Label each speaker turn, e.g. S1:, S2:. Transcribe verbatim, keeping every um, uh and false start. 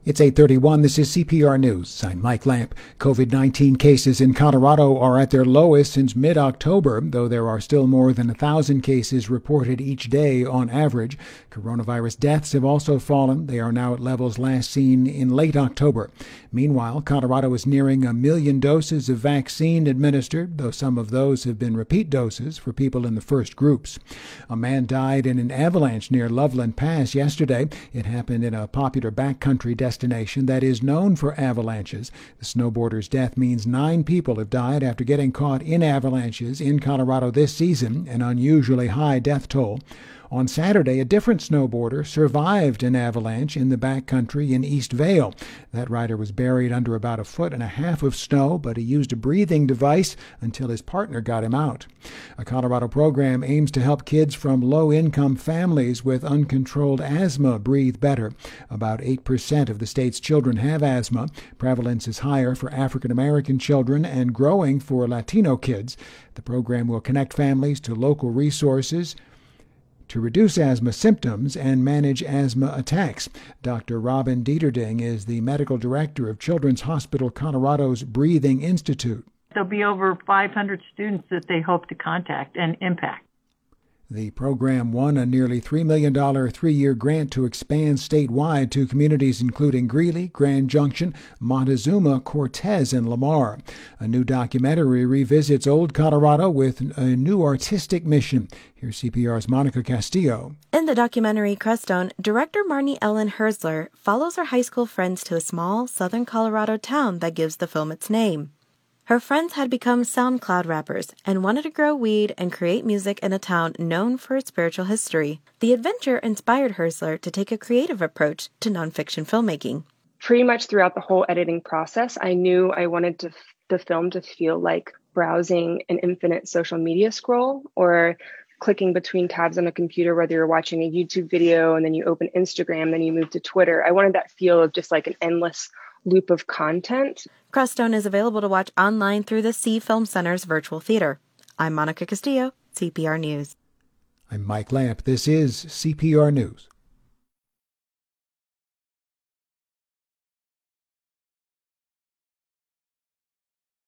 S1: It's eight thirty-one. This is C P R News. I'm Mike Lamp. COVID nineteen cases in Colorado are at their lowest since mid-October, though there are still more than one thousand cases reported each day on average. Coronavirus deaths have also fallen. They are now at levels last seen in late October. Meanwhile, Colorado is nearing a million doses of vaccine administered, though some of those have been repeat doses for people in the first groups. A man died in an avalanche near Loveland Pass yesterday. It happened in a popular backcountry destination destination that is known for avalanches. The snowboarder's death means nine people have died after getting caught in avalanches in Colorado this season, an unusually high death toll. On Saturday, a different snowboarder survived an avalanche in the backcountry in East Vale. That rider was buried under about a foot and a half of snow, but he used a breathing device until his partner got him out. A Colorado program aims to help kids from low-income families with uncontrolled asthma breathe better. About eight percent of the state's children have asthma. Prevalence is higher for African American children and growing for Latino kids. The program will connect families to local resources to reduce asthma symptoms and manage asthma attacks. Doctor Robin Dieterding is the medical director of Children's Hospital Colorado's Breathing Institute.
S2: There'll be over five hundred students that they hope to contact and impact.
S1: The program won a nearly three million dollars three-year grant to expand statewide to communities including Greeley, Grand Junction, Montezuma, Cortez, and Lamar. A new documentary revisits old Colorado with a new artistic mission. Here's C P R's Monica Castillo.
S3: In the documentary Crestone, director Marnie Ellen Herzler follows her high school friends to a small southern Colorado town that gives the film its name. Her friends had become SoundCloud rappers and wanted to grow weed and create music in a town known for its spiritual history. The adventure inspired Herzler to take a creative approach to nonfiction filmmaking.
S4: Pretty much throughout the whole editing process, I knew I wanted to, the film to feel like browsing an infinite social media scroll or clicking between tabs on a computer, whether you're watching a YouTube video and then you open Instagram, then you move to Twitter. I wanted that feel of just like an endless loop of content.
S3: Crestone is available to watch online through the C Film Center's virtual theater. I'm Monica Castillo, C P R News.
S1: I'm Mike Lamp. This is C P R News.